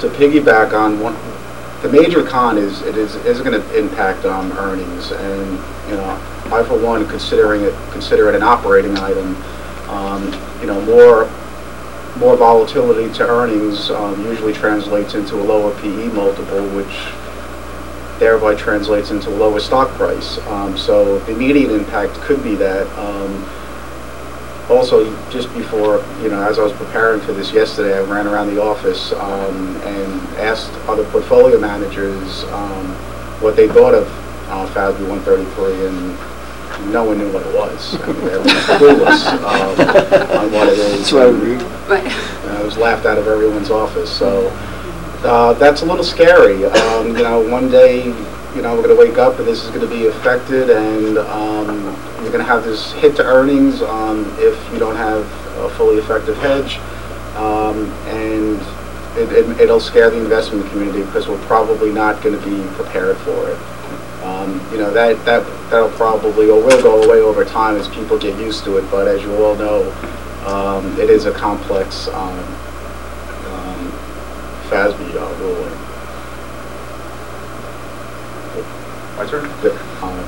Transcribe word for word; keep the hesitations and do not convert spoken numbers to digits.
to piggyback on one, the major con is it is is going to impact um, earnings, and you know, I for one considering it consider it an operating item. Um, you know, more more volatility to earnings um, usually translates into a lower P E multiple, which thereby translates into a lower stock price. Um, so the immediate impact could be that. Um, Also, just before, you know, as I was preparing for this yesterday, I ran around the office um, and asked other portfolio managers um, what they thought of uh, F A S B one thirty-three, and no one knew what it was. I mean, everyone was clueless um, on what it is. That's what I read. Right. And I was laughed out of everyone's office. So uh, that's a little scary. Um, you know, one day, you know, we're going to wake up and this is going to be affected, and um, you're going to have this hit to earnings um, if you don't have a fully effective hedge, um, and it, it, it'll scare the investment community because we're probably not going to be prepared for it. Um, you know, that, that, that'll probably, or will go away over time as people get used to it, but as you all know, um, it is a complex um, um, F A S B uh, ruling. My turn? The, um,